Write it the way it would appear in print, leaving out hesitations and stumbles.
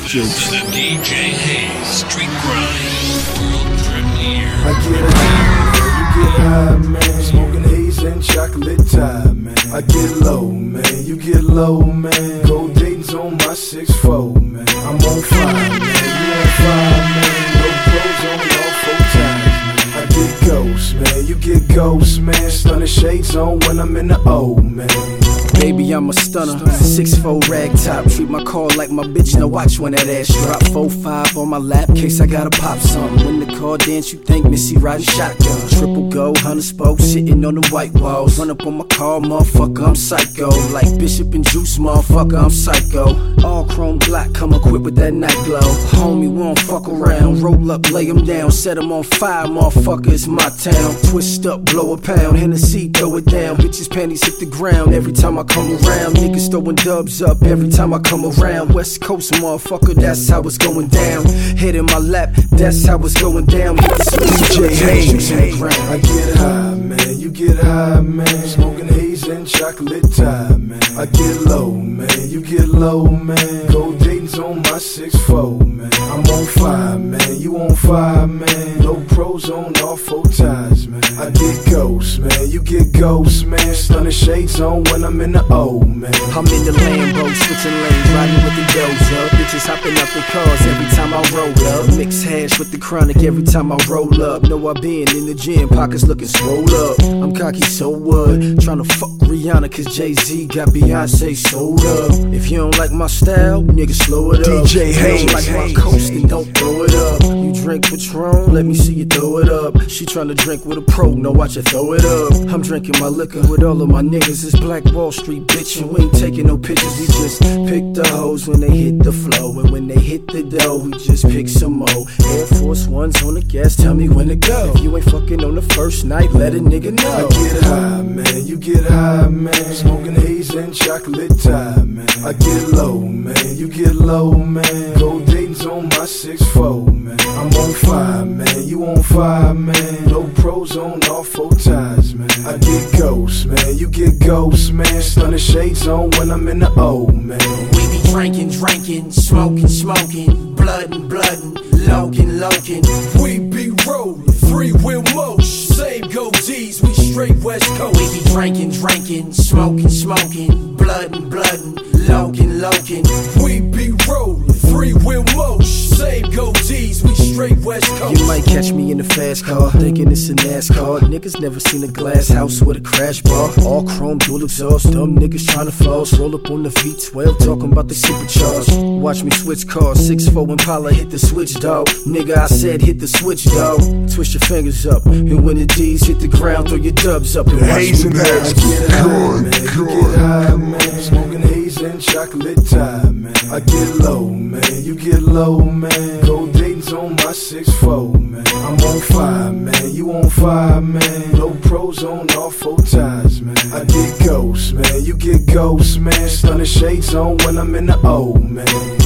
jokes. To the DJ Hayes Street Grind World Premiere. I get high, you get high, man. Smoking haze and chocolate tie, man. I get low, man. You get low, man. Gold Dayton's on my 6'4", man. I'm on fire, man. You on fire, man. No pros on all 4 times, man. I get ghost, man. You get ghost, man. Stunning shades on when I'm in the O, man. Baby, I'm a stunner. 6'4" rag top. Treat my car like my bitch. Now watch when that ass drop. 4-5 on my lap, case I gotta pop something. When the car dance, you think Missy riding shotgun. Triple go, 100 spokes, sitting on the white walls. Run up on my car, motherfucker, I'm psycho. Like Bishop and Juice, motherfucker, I'm psycho. All chrome black, come equipped with that night glow. Homie, we don't fuck around. Roll up, lay him down. Set him on fire, motherfucker, it's my town. Twist up, blow a pound. Hennessy, throw it down. Bitches' panties hit the ground every time I come around. Niggas throwing dubs up every time I come around. West Coast, motherfucker, that's how it's going down. Head in my lap, that's how it's going down. DJ Hayes. I get high, man. You get high, man. Smoking haze and chocolate tie, man. I get low, man. You get low, man. Gold Dayton's on my 6'4", man. I'm on fire, man. You on fire, man. No pros on all 4 ties, man. I get ghost, man. You get ghost, man. Stunning shades on when I'm in the O, man. I'm in the Lambo, switching lanes, riding with the dozer. Bitches hopping up in cars every time I roll up. Mix hash with the chronic every time I roll up. Know I been in the gym, pockets looking swole up. I'm cocky, so what? Tryna fuck Rihanna, cause Jay-Z got Beyonce sold up. If you don't like my style, nigga, slow it up. DJ Hayes. If you don't like my coast, then don't throw it up. You drink Patron, let me see you throw it up. She tryna drink with a pro, no, watch her throw it up. I'm drinking my liquor with all of my niggas. It's Black Wall Street, bitch, and we ain't taking no pictures. We just pick the hoes when they hit the flow. And when they hit the dough, we just pick some more. Air Force Ones on the gas, tell me when to go. If you ain't fucking on the first night, let a nigga know. I get high, man. You get high, man. Smoking haze and chocolate tie, man. I get low, man. You get low, man. Gold Dayton's on my 6'4", man. I'm on fire, man. You on fire, man. No pros on all 4 ties, man. I get ghost, man. You get ghost, man. Stunning shades on when I'm in the O, man. We be drinking, smoking, bloodin', lokin'. We be rollin', 3-wheel motion. Same goatees, we straight West Coast. We be drinking, smoking, bloodin', lokin'. We be rollin', 3-wheel motion. Same goatees, we straight West Coast. You might catch me in the fast car, thinking it's a NASCAR. Niggas never seen a glass house with a crash bar. All chrome, dual exhaust, dumb niggas tryna floss. Roll up on the V12, talking about the supercharged. Watch me switch cars, 6'4" Impala, hit the switch, dog. Nigga, I said hit the switch, dog. Twist your fingers up, and when the D's hit the ground, throw your dubs up and watch Haze me and bounce. I get high, man. You get high, man. Smoking haze and chocolate tie, man. I get low, man. You get low, man. Gold Dayton's on my 6'4", man. I'm on fire, man. You on fire, man. No pros on all 4 ties, man. I get ghost, man. You get ghost, man. Stunning shades on when I'm in the O, man.